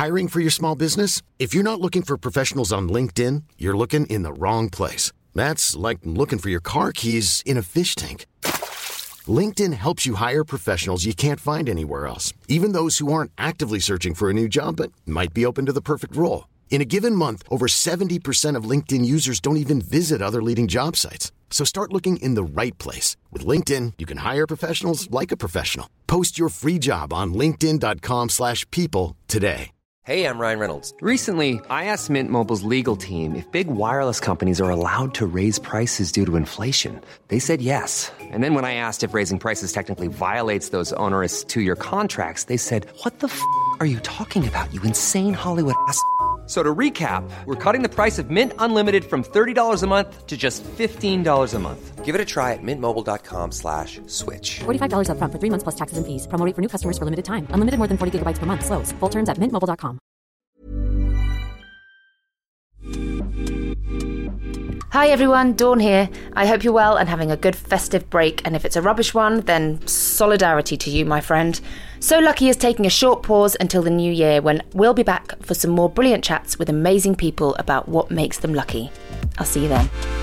Hiring for your small business? If you're not looking for professionals on LinkedIn, you're looking in the wrong place. That's like looking for your car keys in a fish tank. LinkedIn helps you hire professionals you can't find anywhere else, even those who aren't actively searching for a new job but might be open to the perfect role. In a given month, over 70% of LinkedIn users don't even visit other leading job sites. So start looking in the right place. With LinkedIn, you can hire professionals like a professional. Post your free job on linkedin.com/people today. Hey, I'm Ryan Reynolds. Recently, I asked Mint Mobile's legal team if big wireless companies are allowed to raise prices due to inflation. They said yes. And then when I asked if raising prices technically violates those onerous two-year contracts, they said, what the f*** are you talking about, you insane Hollywood ass f- So to recap, we're cutting the price of Mint Unlimited from $30 a month to just $15 a month. Give it a try at mintmobile.com/switch. $45 up front for 3 months plus taxes and fees. Promo rate for new customers for limited time. Unlimited more than 40 gigabytes per month. Slows full terms at mintmobile.com. Hi everyone, Dawn here. I hope you're well and having a good festive break, and if it's a rubbish one, then solidarity to you, my friend. So Lucky is taking a short pause until the new year, when we'll be back for some more brilliant chats with amazing people about what makes them lucky. I'll see you then.